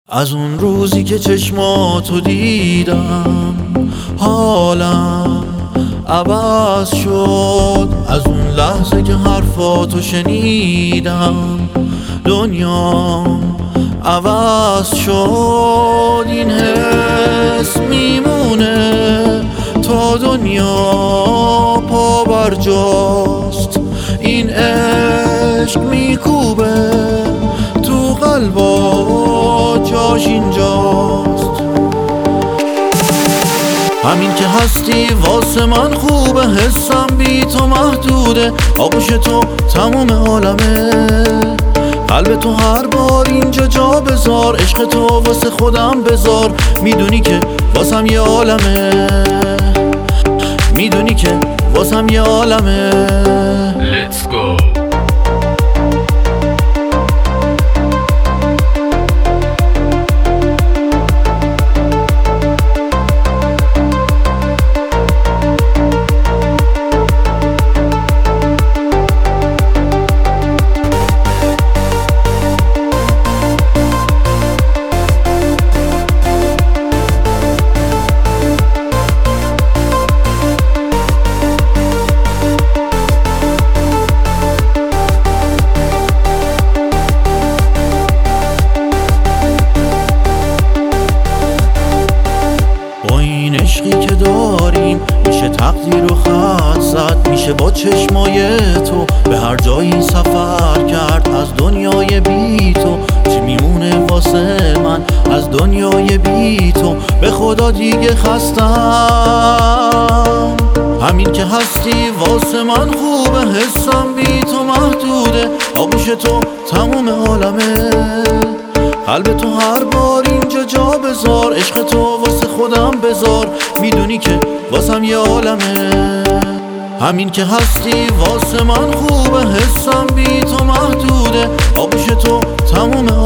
از اون روزی که چشماتو دیدم حالم عوض شد. از اون لحظه که حرفاتو شنیدم دنیام عوض شد. این حس میمونه تا دنیا پا بر جاست. این عشق میکوبه تو قلبا جاش اینجاست. همین که هستی واسه من خوبه، حسم بی تو محدوده، آغوش تو تموم عالمه. قلب تو هر بار اینجا جا بذار، عشق تو واسه خودم بذار. میدونی که واسم یه عالمه، میدونی که واسم یه عالمه. Let's go. عشقی که داریم میشه تقدیر و خط زد، میشه با چشمای تو به هر جایی سفر کرد. از دنیای بی تو چی میمونه واسه من؟ از دنیای بی تو به خدا دیگه خستم. همین که هستی واسه من خوبه، حسم بی تو محدوده، آغوش تو تموم عالمه. قلب تو هر بار اینجا جا بذار، عشق تو واسه خودم بذار. میدونی که واسم یه عالمه. همین که هستی واسه من خوبه، حسم بی تو محدوده، آغوش تو تموم